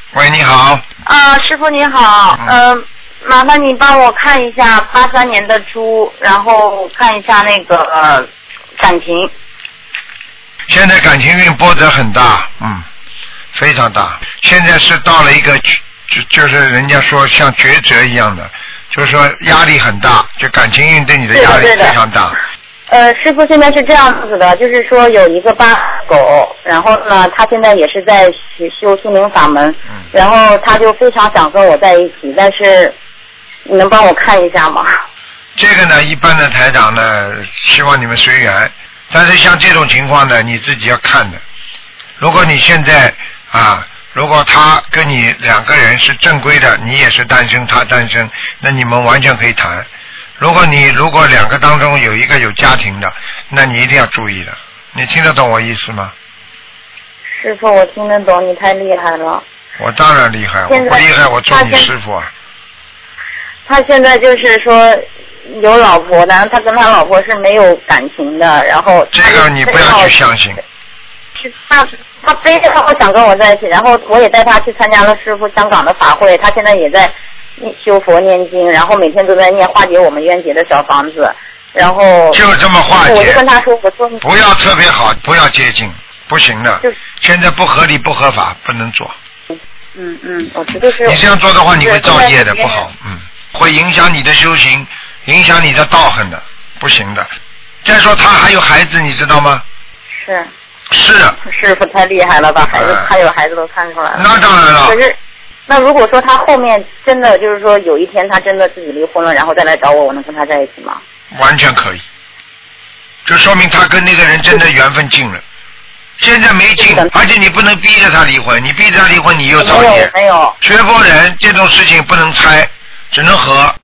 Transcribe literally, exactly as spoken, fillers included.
喂，你好。 啊，师傅你好，嗯、呃，麻烦你帮我看一下八三年的猪，然后看一下那个呃感情。 现在感情运波折很大，嗯，非常大。现在是到了一个就就是人家说像抉择一样的，就是说压力很大，就感情运对你的压力非常大。 呃，师傅现在是这样子的，就是说有一个八狗，然后呢，他现在也是在学修心灵法门，嗯、然后他就非常想跟我在一起，但是你能帮我看一下吗？ 这个呢，一般的台长呢，希望你们随缘，但是像这种情况呢，你自己要看的。如果你现在啊，如果他跟你两个人是正规的，你也是单身，他单身，那你们完全可以谈。如果你如果两个当中有一个有家庭的，那你一定要注意的。你听得懂我意思吗？ 师傅，我听得懂，你太厉害了。 我当然厉害，我不厉害我做你师傅啊。 他现在就是说有老婆的，他跟他老婆是没有感情的，然后这个你不要去相信。 是他他非常想跟我在一起，然后我也带他去参加了师傅香港的法会，他现在也在修佛念经，然后每天都在念化解我们冤结的小房子，然后就这么化解。 我就跟他说，我说不要特别好，不要接近，不行的。现在不合理不合法，不能做。 嗯嗯，我觉得是。 你这样做的话，你会造业的，不好，嗯，会影响你的修行，影响你的道行的，不行的。再说他还有孩子，你知道吗？ 是。 是。 师傅太厉害了，把孩子、呃、他有孩子都看出来了。 那当然了。 可是。那如果说他后面真的就是说有一天他真的自己离婚了，然后再来找我，我能跟他在一起吗？ 完全可以，就说明他跟那个人真的缘分尽了。现在没尽，而且你不能逼着他离婚，你逼着他离婚，你又造业。 没有，没有。 学佛人这种事情不能猜，只能和。